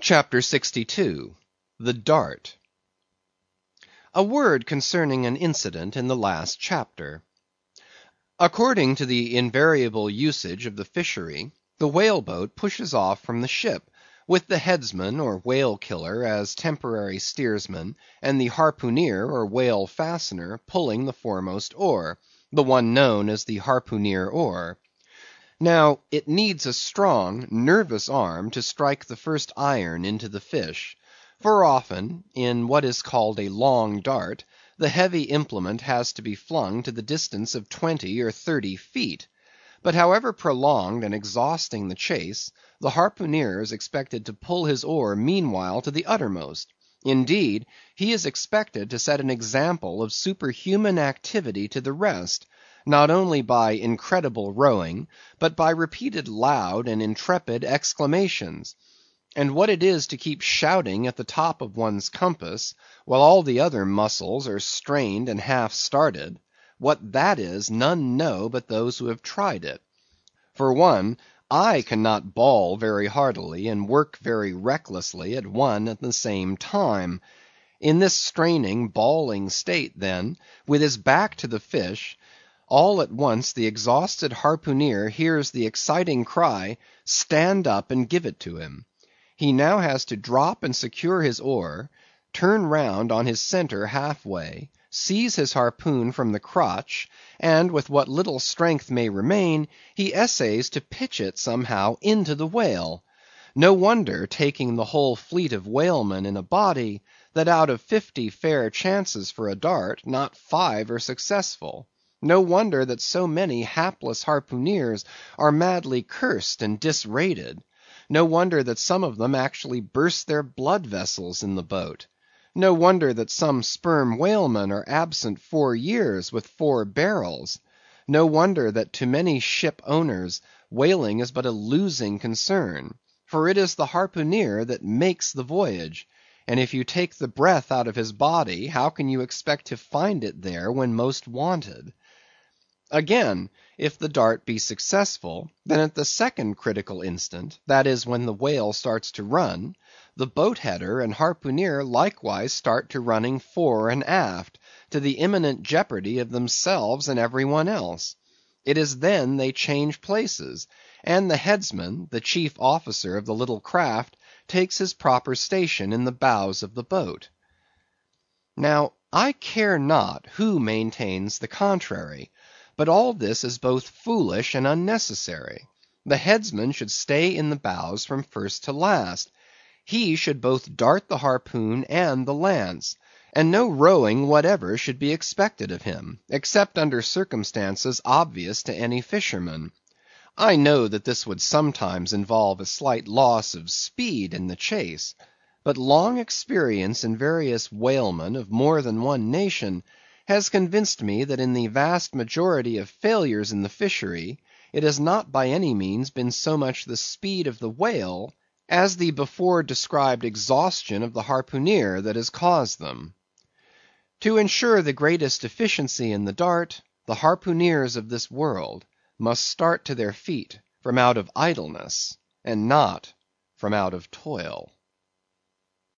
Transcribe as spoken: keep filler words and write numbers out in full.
CHAPTER sixty-two. The Dart. A word concerning an incident in the last chapter. According to the invariable usage of the fishery, the whale boat pushes off from the ship, with the headsman or whale killer as temporary steersman, and the harpooneer or whale fastener pulling the foremost oar, the one known as the harpooneer oar. Now, it needs a strong, nervous arm to strike the first iron into the fish; for often, in what is called a long dart, the heavy implement has to be flung to the distance of twenty or thirty feet. But however prolonged and exhausting the chase, the harpooneer is expected to pull his oar meanwhile to the uttermost; indeed, he is expected to set an example of superhuman activity to the rest, not only by incredible rowing, but by repeated loud and intrepid exclamations. And what it is to keep shouting at the top of one's compass, while all the other muscles are strained and half started; what that is, none know but those who have tried it. For one, I cannot bawl very heartily and work very recklessly at one and the same time. In this straining, bawling state, then, with his back to the fish, all at once the exhausted harpooneer hears the exciting cry, "Stand up and give it to him." He now has to drop and secure his oar, turn round on his centre half way, seize his harpoon from the crotch, and with what little strength may remain, he essays to pitch it somehow into the whale. No wonder, taking the whole fleet of whalemen in a body, that out of fifty fair chances for a dart, not five are successful. No wonder that so many hapless harpooneers are madly cursed and disrated. No wonder that some of them actually burst their blood vessels in the boat. No wonder that some sperm whalemen are absent four years with four barrels. No wonder that to many ship owners whaling is but a losing concern; for it is the harpooneer that makes the voyage, and if you take the breath out of his body, how can you expect to find it there when most wanted? Again, if the dart be successful, then at the second critical instant, that is, when the whale starts to run, the boat header and harpooneer likewise start to running fore and aft, to the imminent jeopardy of themselves and every one else. It is then they change places, and the headsman, the chief officer of the little craft, takes his proper station in the bows of the boat. Now, I care not who maintains the contrary, but all this is both foolish and unnecessary. The headsman should stay in the bows from first to last. He should both dart the harpoon and the lance, and no rowing whatever should be expected of him, except under circumstances obvious to any fisherman. I know that this would sometimes involve a slight loss of speed in the chase; but long experience in various whalemen of more than one nation has convinced me that in the vast majority of failures in the fishery, it has not by any means been so much the speed of the whale, as the before described exhaustion of the harpooneer that has caused them. To ensure the greatest efficiency in the dart, the harpooneers of this world must start to their feet from out of idleness, and not from out of toil.